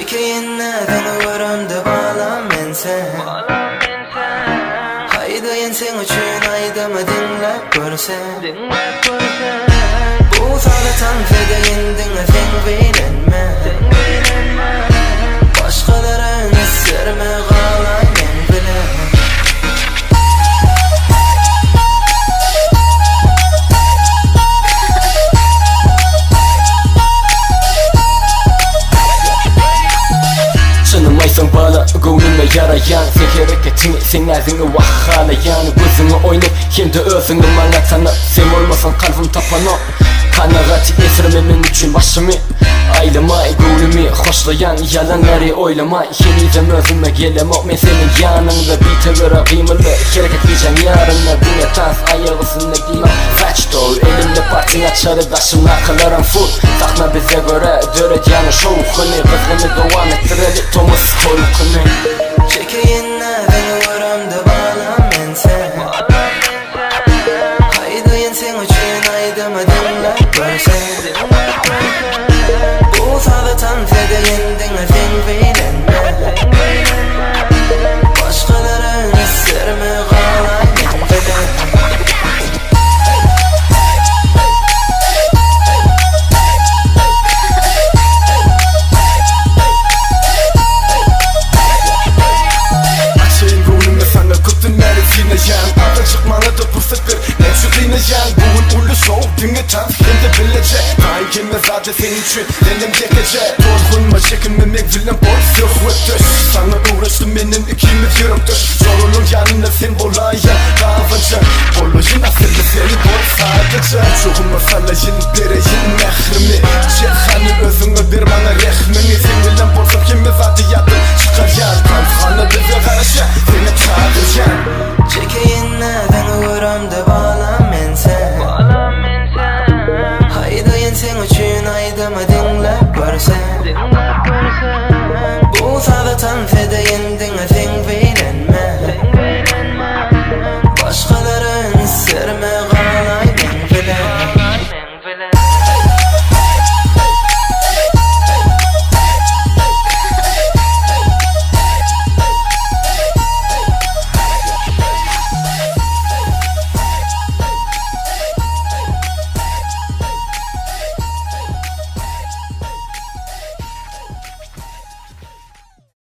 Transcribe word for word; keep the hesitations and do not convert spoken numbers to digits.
Çekeyim beni varımda bağlam ben sen. Haydi sen üçün aydımı dinlep görsen. Bu sağlatan fedeyin dinlesin bilinme. Başkaların isterme ağlayın bile. Çınımaysan bana gönlüme yarayan Sen hareketini, sen ağzını vahhalayan Gözünü oynayıp kendi özünü bana tanı Sen olmasan kalbim tapana Kanagati esirmemin için başımı Aylamay gönlümü hoşlayan yalanları oylamay Yeniden özüme gelemem ben senin yanında Bir tevera kıymalı hareket diyeceğim yarınla Dünya tans ayağısını giymem Saç doğru elimde partin açarı Daşım nakalarım full Takma bize göre döreceğini şovu Kını kızgını devam ettirelim Thomas korkunu Çekeyim beni varımda bağlam ben sen. Haydi sen üçün aydımı dinlep görsen. Bu sağlatan fedeyin dinlesin bilinme. Başkaların isterme ağlayın bile. Arda çıkmana da fırsat ver Ne çıkıynacan Bugün ulu şov Dünge tam Hem de bilecek Kain gelmez sadece senin için Dendim çekecek Korkunma çekinmemek Villen boy Sıhvet Sana uğraştım benim ikimiz yürüktür Zorunun yanında sen bolayan Davacı Bolojun asırda seni bol sadece Çoğuma salayın Bereyin mehrimi Çekhanı özünü bir bana rehmini Sen villen bolsam kimimiz adı yadın Çıkayan Kalkanı bize karşı Seni çağıracağım Çekeyim beni varımda bağlam ben sen. Haydi sen üçün aydımı dinlep görsen. Bu sağlatan fedeyin dinlesin